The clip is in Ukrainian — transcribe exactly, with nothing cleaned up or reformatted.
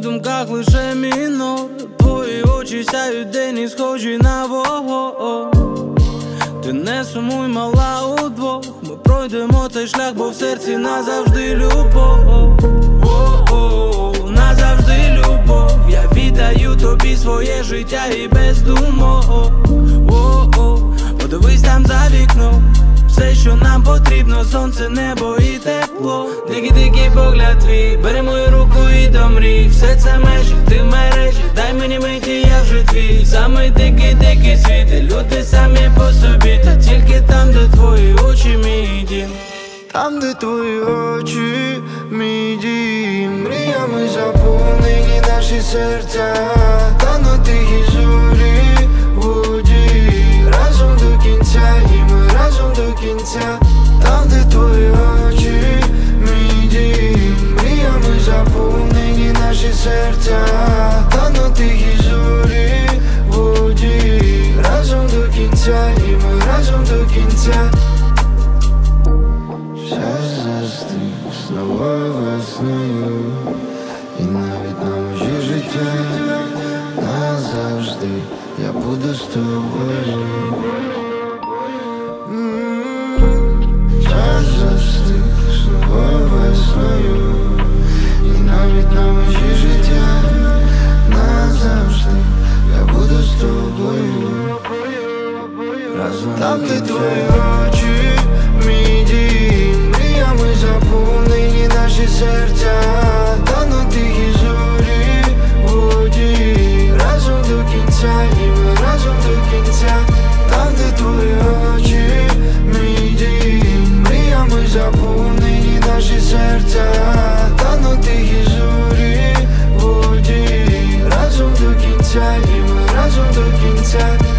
думках лише мінор. Твої очі сяють день і схожі на вогонь. Ти не сумуй, мала, удвох ми пройдемо цей шлях, бо в серці назавжди любов. О-о-о, назавжди любов. Я віддаю тобі своє життя і без думок. О-о, подивись там за вікном. Все, що нам потрібно, сонце, небо і тепло. Дикий-дикий погляд твій, бери мою руку і до мрій. Все це межі, ти в мережі, дай мені миті, я вже твій. Самий дикий-дикий світ, і люди самі по собі. Та тільки там, де твої очі, мій дім. Там, де твої очі, мій дім. Мріями заповнені наші серця. Та на тихій зорі воді. Разом до кінця, і ми разом до кінця. Там, де твої очі, мій дім. Мріями заповнені наші серця. Та на тихій зорі воді. Разом до кінця, і ми разом до кінця. Час застиг з новою весною, і навіть на межі життя назавжди я буду з тобою. Час застиг з новою весною, і навіть на межі життя назавжди я буду з тобою. Разом там, де твої очі, мій дім. Мріями заповнені наші серця. Та на тихій зорі воді. Разом до кінця, і ми разом до кінця. Там, де твої очі, мій дім. Мріями заповнені наші серця. Та на тихій зорі воді. Разом до кінця, і ми разом до кінця.